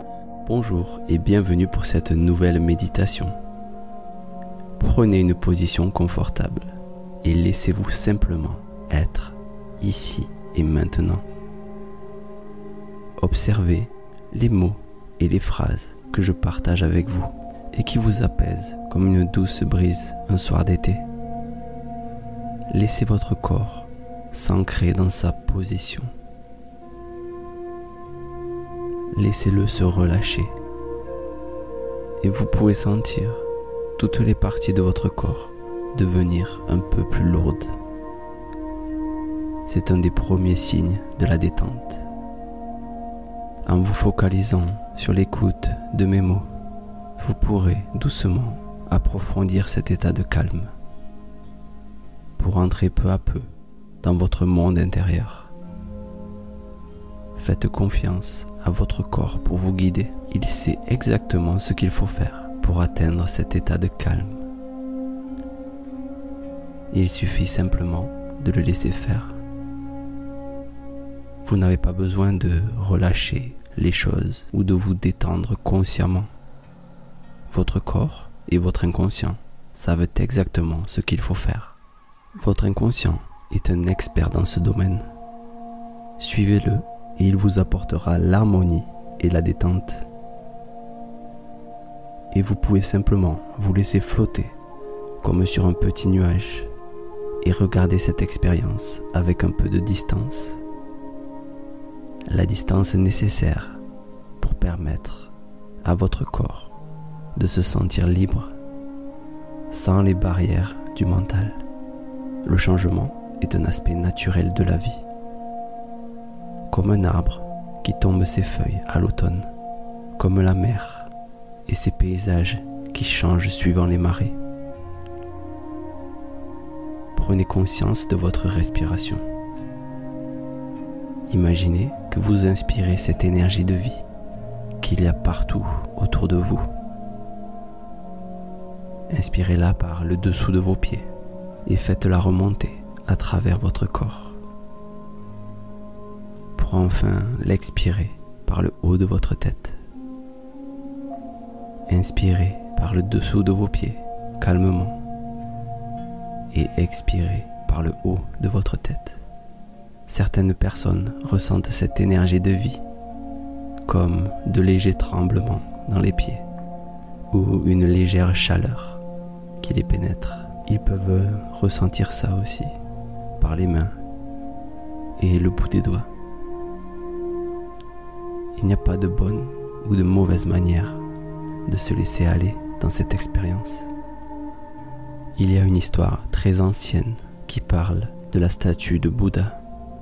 Bonjour et bienvenue pour cette nouvelle méditation. Prenez une position confortable et laissez-vous simplement être ici et maintenant. Observez les mots et les phrases que je partage avec vous et qui vous apaisent comme une douce brise un soir d'été. Laissez votre corps s'ancrer dans sa position. Laissez-le se relâcher et vous pouvez sentir toutes les parties de votre corps devenir un peu plus lourdes. C'est un des premiers signes de la détente. En vous focalisant sur l'écoute de mes mots, vous pourrez doucement approfondir cet état de calme pour entrer peu à peu dans votre monde intérieur. Faites confiance à votre corps pour vous guider. Il sait exactement ce qu'il faut faire pour atteindre cet état de calme. Il suffit simplement de le laisser faire. Vous n'avez pas besoin de relâcher les choses ou de vous détendre consciemment. Votre corps et votre inconscient savent exactement ce qu'il faut faire. Votre inconscient est un expert dans ce domaine. Suivez-le et il vous apportera l'harmonie et la détente. Et vous pouvez simplement vous laisser flotter comme sur un petit nuage et regarder cette expérience avec un peu de distance. La distance nécessaire pour permettre à votre corps de se sentir libre, sans les barrières du mental. Le changement est un aspect naturel de la vie. Comme un arbre qui tombe ses feuilles à l'automne, comme la mer et ses paysages qui changent suivant les marées. Prenez conscience de votre respiration. Imaginez que vous inspirez cette énergie de vie qu'il y a partout autour de vous. Inspirez-la par le dessous de vos pieds et faites-la remonter à travers votre corps. Pour enfin l'expirer par le haut de votre tête. Inspirez par le dessous de vos pieds, calmement. Et expirez par le haut de votre tête. Certaines personnes ressentent cette énergie de vie comme de légers tremblements dans les pieds ou une légère chaleur qui les pénètre. Ils peuvent ressentir ça aussi par les mains et le bout des doigts. Il n'y a pas de bonne ou de mauvaise manière de se laisser aller dans cette expérience. Il y a une histoire très ancienne qui parle de la statue de Bouddha.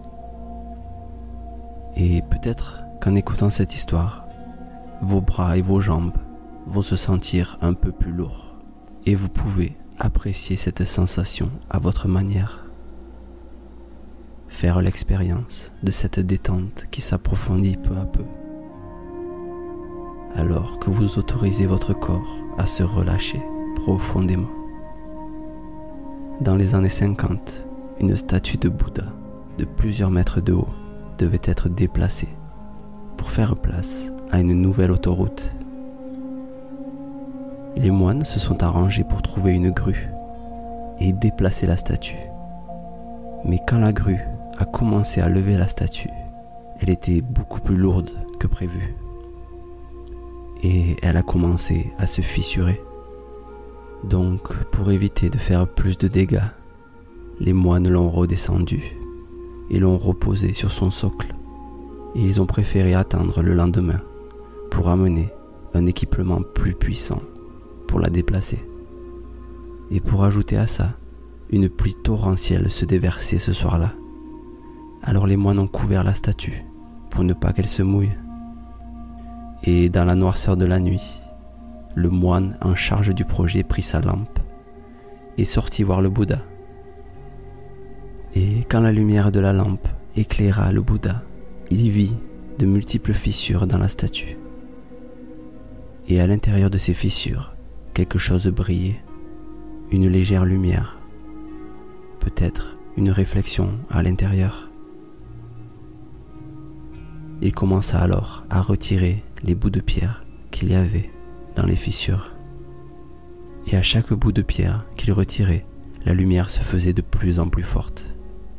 Et peut-être qu'en écoutant cette histoire, vos bras et vos jambes vont se sentir un peu plus lourds. Et vous pouvez apprécier cette sensation à votre manière. Faire l'expérience de cette détente qui s'approfondit peu à peu. Alors que vous autorisez votre corps à se relâcher profondément. Dans les années 50, une statue de Bouddha de plusieurs mètres de haut devait être déplacée pour faire place à une nouvelle autoroute. Les moines se sont arrangés pour trouver une grue et déplacer la statue. Mais quand la grue a commencé à lever la statue, elle était beaucoup plus lourde que prévu. Et elle a commencé à se fissurer. Donc, pour éviter de faire plus de dégâts, les moines l'ont redescendu et l'ont reposé sur son socle. Et ils ont préféré attendre le lendemain pour amener un équipement plus puissant pour la déplacer. Et pour ajouter à ça, une pluie torrentielle se déversait ce soir-là. Alors les moines ont couvert la statue pour ne pas qu'elle se mouille. Et dans la noirceur de la nuit, le moine en charge du projet prit sa lampe et sortit voir le Bouddha. Et quand la lumière de la lampe éclaira le Bouddha, il y vit de multiples fissures dans la statue. Et à l'intérieur de ces fissures, quelque chose brillait, une légère lumière, peut-être une réflexion à l'intérieur. Il commença alors à retirer les bouts de pierre qu'il y avait dans les fissures. Et à chaque bout de pierre qu'il retirait, la lumière se faisait de plus en plus forte.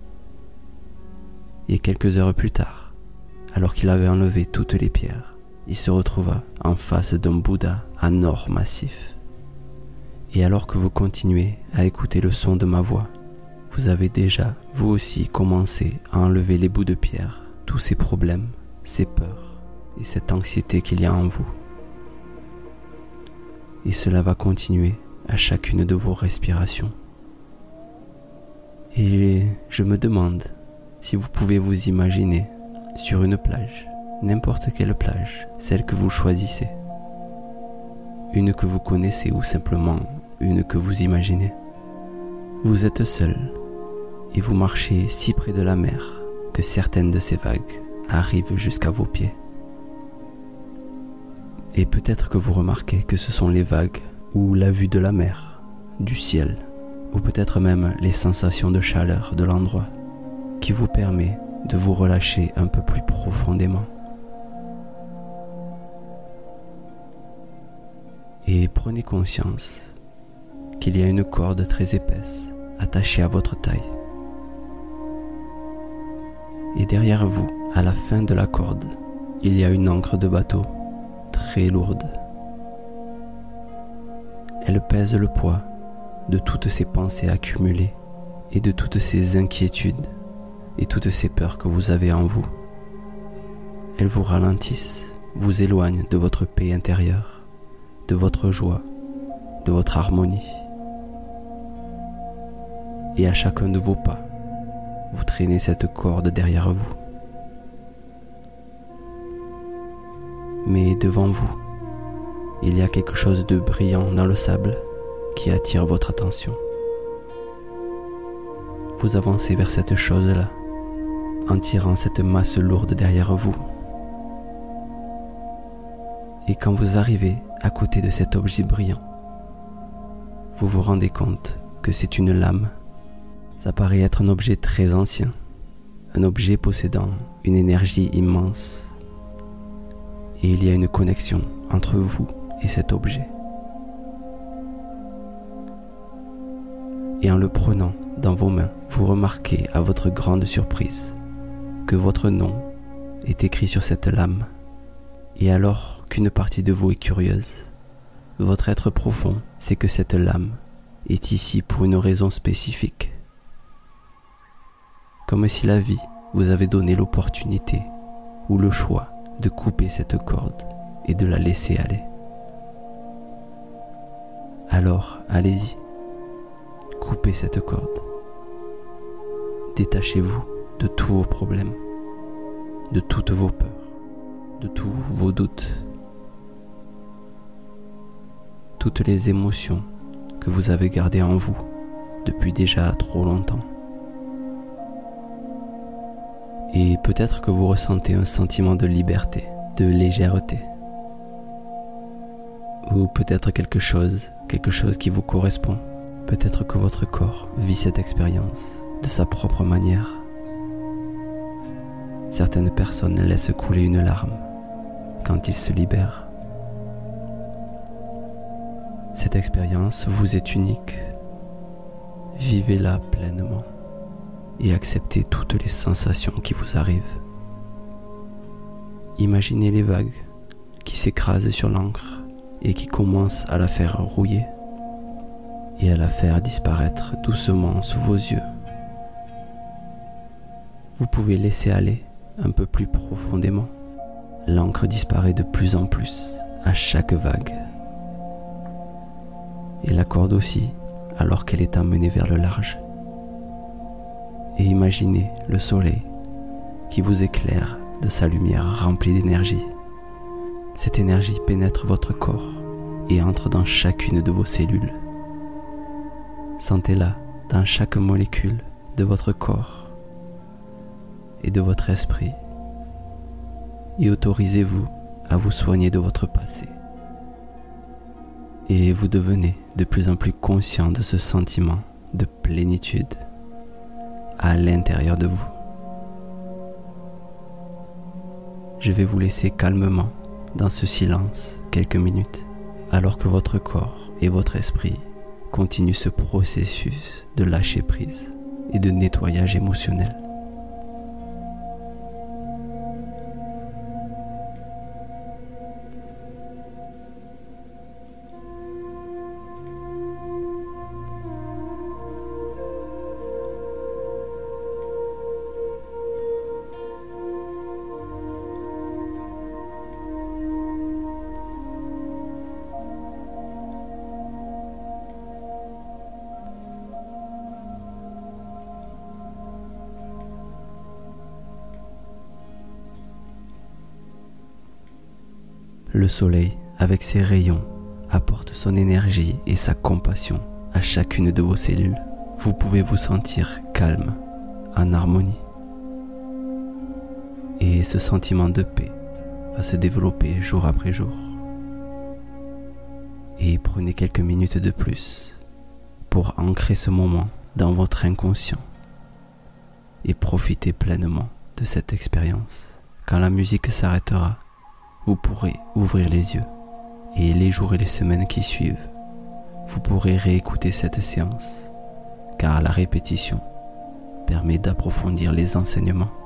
Et quelques heures plus tard, alors qu'il avait enlevé toutes les pierres, il se retrouva en face d'un Bouddha en or massif. Et alors que vous continuez à écouter le son de ma voix, vous avez déjà, vous aussi, commencé à enlever les bouts de pierre, tous ces problèmes, ces peurs et cette anxiété qu'il y a en vous. Et cela va continuer à chacune de vos respirations. Et je me demande si vous pouvez vous imaginer sur une plage, n'importe quelle plage, celle que vous choisissez, une que vous connaissez ou simplement une que vous imaginez. Vous êtes seul et vous marchez si près de la mer que certaines de ces vagues arrivent jusqu'à vos pieds. Et peut-être que vous remarquez que ce sont les vagues ou la vue de la mer, du ciel, ou peut-être même les sensations de chaleur de l'endroit qui vous permet de vous relâcher un peu plus profondément. Et prenez conscience qu'il y a une corde très épaisse attachée à votre taille. Et derrière vous, à la fin de la corde, il y a une ancre de bateau très lourde. Elle pèse le poids de toutes ces pensées accumulées et de toutes ces inquiétudes et toutes ces peurs que vous avez en vous. Elles vous ralentissent, vous éloignent de votre paix intérieure, de votre joie, de votre harmonie. Et à chacun de vos pas, vous traînez cette corde derrière vous. Mais devant vous, il y a quelque chose de brillant dans le sable qui attire votre attention. Vous avancez vers cette chose-là, en tirant cette masse lourde derrière vous. Et quand vous arrivez à côté de cet objet brillant, vous vous rendez compte que c'est une lame. Ça paraît être un objet très ancien, un objet possédant une énergie immense. Et il y a une connexion entre vous et cet objet. Et en le prenant dans vos mains, vous remarquez à votre grande surprise que votre nom est écrit sur cette lame. Et alors qu'une partie de vous est curieuse, votre être profond sait que cette lame est ici pour une raison spécifique. Comme si la vie vous avait donné l'opportunité ou le choix de couper cette corde et de la laisser aller. Alors, allez-y, coupez cette corde. Détachez-vous de tous vos problèmes, de toutes vos peurs, de tous vos doutes, toutes les émotions que vous avez gardées en vous depuis déjà trop longtemps. Et peut-être que vous ressentez un sentiment de liberté, de légèreté. Ou peut-être quelque chose qui vous correspond. Peut-être que votre corps vit cette expérience de sa propre manière. Certaines personnes laissent couler une larme quand ils se libèrent. Cette expérience vous est unique. Vivez-la pleinement et acceptez toutes les sensations qui vous arrivent. Imaginez les vagues qui s'écrasent sur l'encre et qui commencent à la faire rouiller et à la faire disparaître doucement sous vos yeux. Vous pouvez laisser aller un peu plus profondément. L'encre disparaît de plus en plus à chaque vague. Et la corde aussi, alors qu'elle est emmenée vers le large. Et imaginez le soleil qui vous éclaire de sa lumière remplie d'énergie. Cette énergie pénètre votre corps et entre dans chacune de vos cellules. Sentez-la dans chaque molécule de votre corps et de votre esprit. Et autorisez-vous à vous soigner de votre passé. Et vous devenez de plus en plus conscient de ce sentiment de plénitude à l'intérieur de vous. Je vais vous laisser calmement dans ce silence quelques minutes, alors que votre corps et votre esprit continuent ce processus de lâcher prise et de nettoyage émotionnel. Le soleil, avec ses rayons, apporte son énergie et sa compassion à chacune de vos cellules. Vous pouvez vous sentir calme, en harmonie. Et ce sentiment de paix va se développer jour après jour. Et prenez quelques minutes de plus pour ancrer ce moment dans votre inconscient et profitez pleinement de cette expérience. Quand la musique s'arrêtera, vous pourrez ouvrir les yeux et les jours et les semaines qui suivent, vous pourrez réécouter cette séance car la répétition permet d'approfondir les enseignements.